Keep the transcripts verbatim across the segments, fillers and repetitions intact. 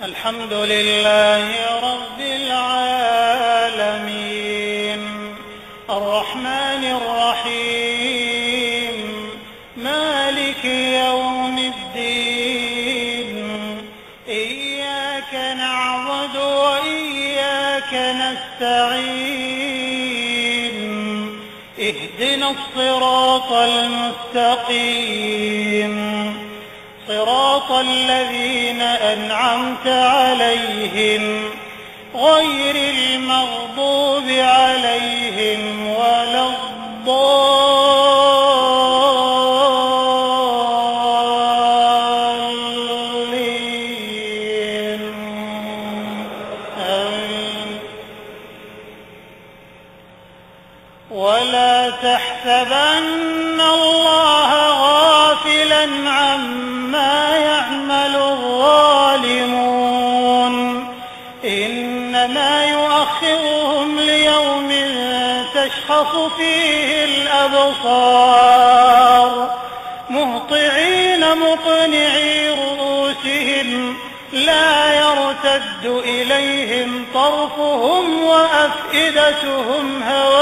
الحمد لله رب العالمين الرحمن الرحيم مالك يوم الدين إياك نعبد وإياك نستعين اهدنا الصراط المستقيم صراط الذين أنعمت عليهم غير المغضوب عليهم ولا الضالين آمين. ولا تحسبن الله غافلا عما يعمل الظالمون إنما يؤخرهم ليوم تشخص فيه الأبصار مهطعين مقنعي رؤوسهم لا يرتد إليهم طرفهم وأفئدتهم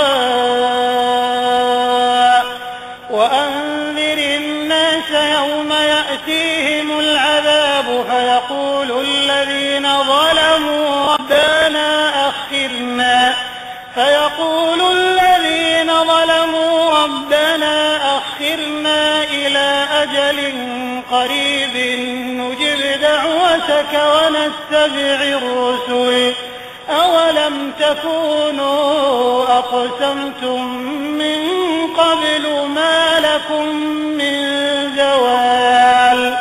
هواء وأنذر الناس يوم يأتيهم العذاب فيقول الذين ظلموا ربنا أخرنا فيقول الذين ظلموا ربنا أخرنا إلى أجل قريب نجب دعوتك ونتبع الرسل أولم تكونوا أقسمتم من قبل ما لكم من زوال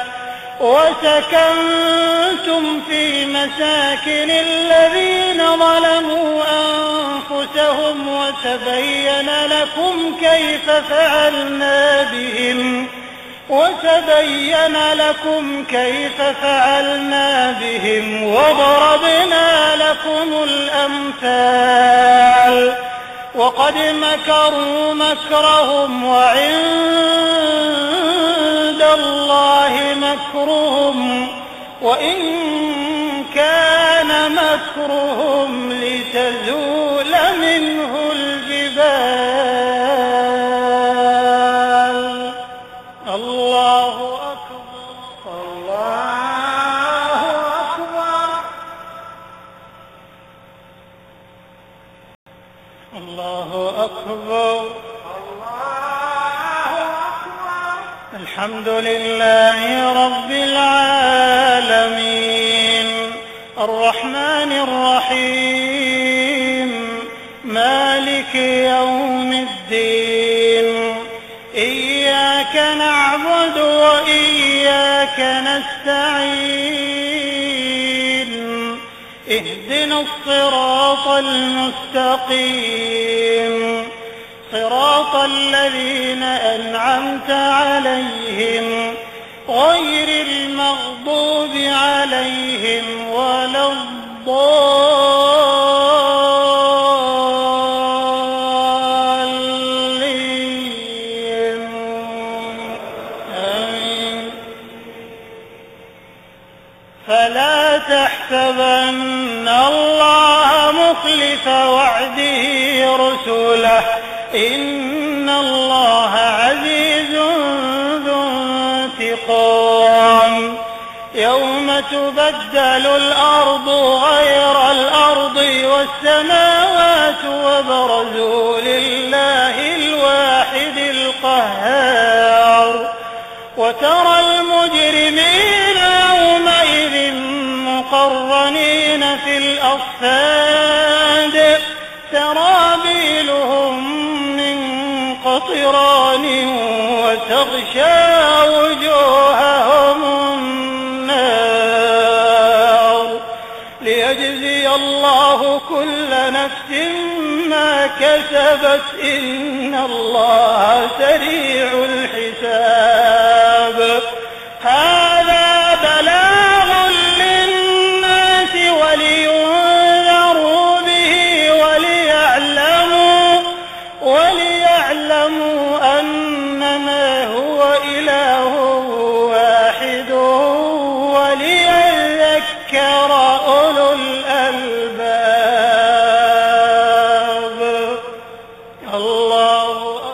وسكنتم في مساكن الذين ظلموا أنفسهم وتبين لكم كيف فعلنا بهم وتبين لكم كيف فعلنا بهم وضربنا لكم الأمثال وقد مكروا مكرهم وعند الله مكرهم وإن كان مكرهم لتزول منه الجبال. الله أكبر الله أكبر الله أكبر الله أكبر. الحمد لله رب العالمين الرحمن الرحيم مالك يوم الدين إياك نعبد وإياك نستعين اهدنا الصراط المستقيم صراط الذين أنعمت عليهم غير المغضوب عليهم ولا الضالين آمين. فلا تحسبن الله مخلف وعده رسله إن الله عزيز ذو انتقام يوم تبدل الأرض غير الأرض والسماوات وبرزوا لله الواحد القهار وترى المجرمين يومئذ مقرنين في الأصفاد سرابيلهم من قطران وتغشى وجوههم النار ليجزي الله كل نفس ما كسبت إن الله سريع الحساب. هذا بلاغ للناس ولينذروا به وليعلموا وليعلموا أنما هو إله واحد وليذكر الله